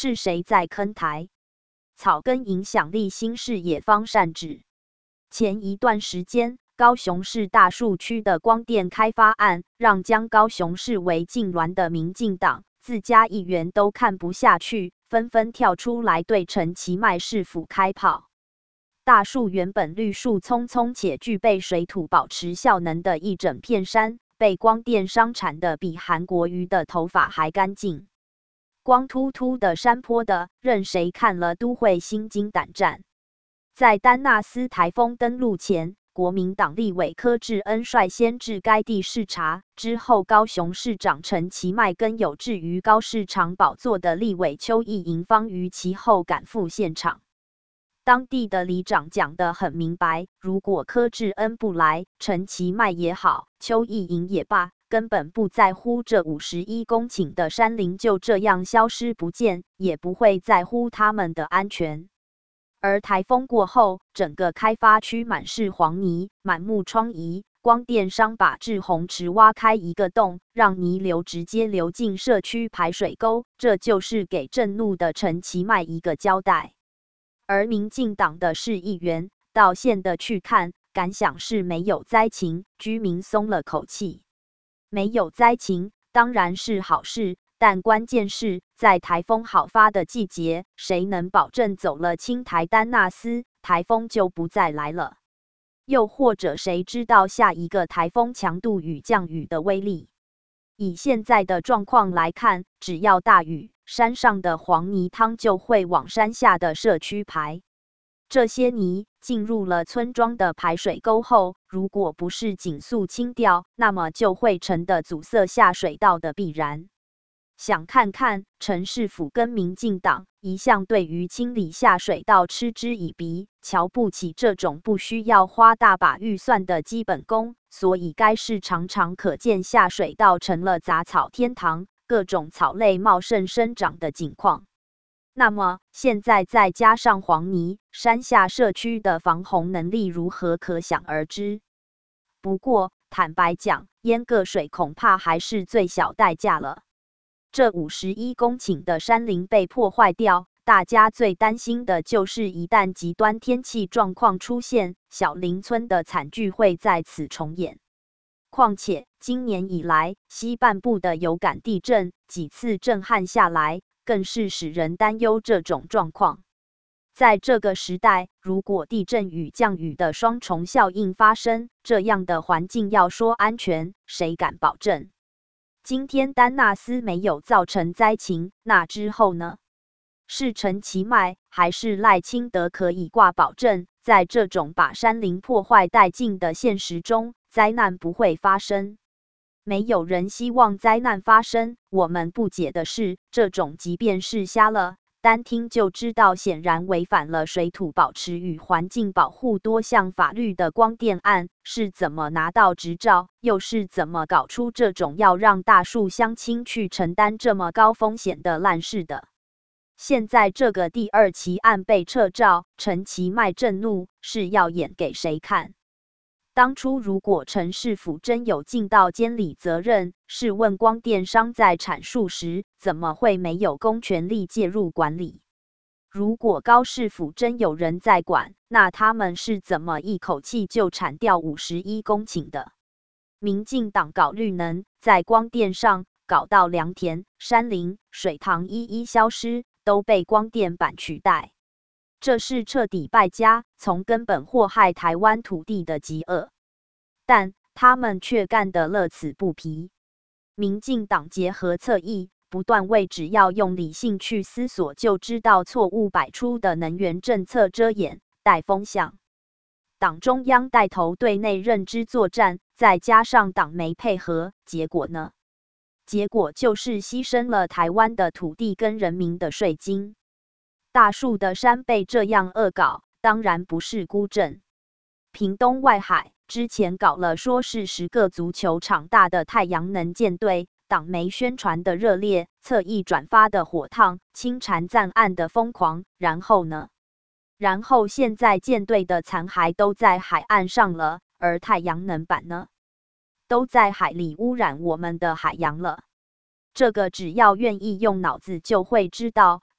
是谁在坑台？草根影响力新视野方善止。前一段时间，高雄市大树区的光电开发案，让将高雄市为禁脔的民进党自家议员都看不下去，纷纷跳出来对陈其迈市府开炮。大树原本绿树葱葱且具备水土保持效能的一整片山，被光电商产的比韩国瑜的头发还干净。光秃秃的山坡的，任谁看了都会心惊胆战。在丹纳斯台风登陆前，国民党立委柯志恩率先至该地视察，之后高雄市长陈其迈跟有志于高市长宝座的立委邱意莹方于其后赶赴现场。当地的里长讲得很明白，如果柯志恩不来，陈其迈也好，邱意莹也罢，根本不在乎这51公顷的山林就这样消失不见，也不会在乎他们的安全。而台风过后，整个开发区满是黄泥，满目疮痍。光电商把滞洪池挖开一个洞，让泥流直接流进社区排水沟，这就是给震怒的陈其迈一个交代。而民进党的市议员到县的去看，感想是没有灾情，居民松了口气。没有灾情当然是好事，但关键是在台风好发的季节，谁能保证走了青台丹纳斯，台风就不再来了？又或者谁知道下一个台风强度与降雨的威力？以现在的状况来看，只要大雨，山上的黄泥汤就会往山下的社区排。这些泥进入了村庄的排水沟后，如果不是紧速清掉，那么就会成的阻塞下水道的必然。想看看陈市府跟民进党一向对于清理下水道嗤之以鼻，瞧不起这种不需要花大把预算的基本功，所以该市常常可见下水道成了杂草天堂，各种草类茂盛生长的景况。那么现在再加上黄泥，山下社区的防洪能力如何可想而知。不过坦白讲，淹个水恐怕还是最小代价了。这51公顷的山林被破坏掉，大家最担心的就是一旦极端天气状况出现，小林村的惨剧会在此重演。况且今年以来，西半部的有感地震几次震撼下来，更是使人担忧这种状况。在这个时代，如果地震与降雨的双重效应发生，这样的环境要说安全，谁敢保证？今天丹纳斯没有造成灾情，那之后呢？是陈其迈还是赖清德可以挂保证，在这种把山林破坏殆尽的现实中，灾难不会发生？没有人希望灾难发生。我们不解的是，这种即便是瞎了，单听就知道显然违反了水土保持与环境保护多项法律的光电案，是怎么拿到执照，又是怎么搞出这种要让大树乡亲去承担这么高风险的烂事的？现在这个第二期案被撤照，陈其迈震怒，是要演给谁看？当初如果陈市府真有尽到监理责任，试问光电商在阐述时，怎么会没有公权力介入管理？如果高市府真有人在管，那他们是怎么一口气就铲掉51公顷的？民进党搞绿能，在光电上搞到良田、山林、水塘一一消失，都被光电板取代。这是彻底败家，从根本祸害台湾土地的极恶。但他们却干得乐此不疲。民进党结合侧翼，不断为只要用理性去思索就知道错误百出的能源政策遮掩、带风向。党中央带头对内认知作战，再加上党媒配合，结果呢？结果就是牺牲了台湾的土地跟人民的税金。大树的山被这样恶搞，当然不是孤证。屏东外海之前搞了说是10个足球场大的太阳能舰队，党媒宣传的热烈，侧翼转发的火烫，清禅赞案的疯狂，然后呢？然后现在舰队的残骸都在海岸上了，而太阳能板呢？都在海里污染我们的海洋了。这个只要愿意用脑子就会知道，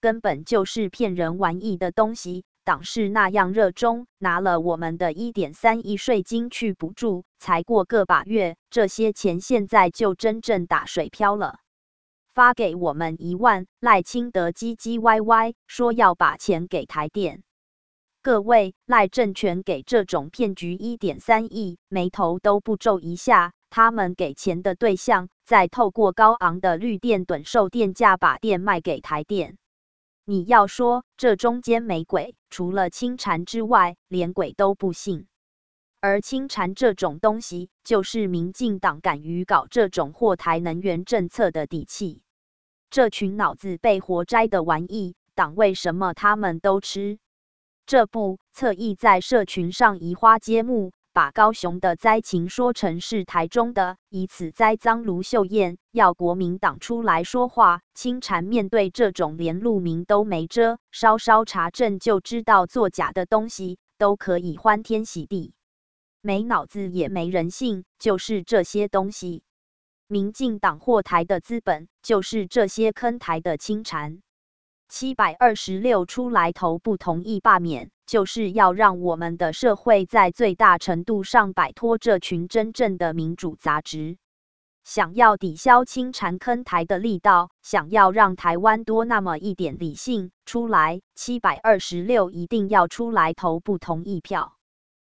根本就是骗人玩意的东西。党是那样热衷，拿了我们的1.3亿税金去补助，才过个把月，这些钱现在就真正打水漂了。发给我们1万，赖清德唧唧歪歪说要把钱给台电。各位，赖政权给这种骗局1.3亿，眉头都不皱一下。他们给钱的对象，再透过高昂的绿电趸售电价把电卖给台电。你要说这中间没鬼，除了清禅之外，连鬼都不信。而清禅这种东西，就是民进党敢于搞这种祸台能源政策的底气。这群脑子被活摘的玩意，党为什么他们都吃？这不，侧翼在社群上移花接木，把高雄的灾情说成是台中的，以此栽赃卢秀燕，要国民党出来说话。清禅面对这种连路民都没遮，稍稍查证就知道作假的东西，都可以欢天喜地。没脑子也没人性，就是这些东西。民进党祸台的资本，就是这些坑台的清禅。726出来投不同意罢免，就是要让我们的社会在最大程度上摆脱这群真正的民主杂质。想要抵消清禅坑台的力道，想要让台湾多那么一点理性，出来726一定要出来投不同意票。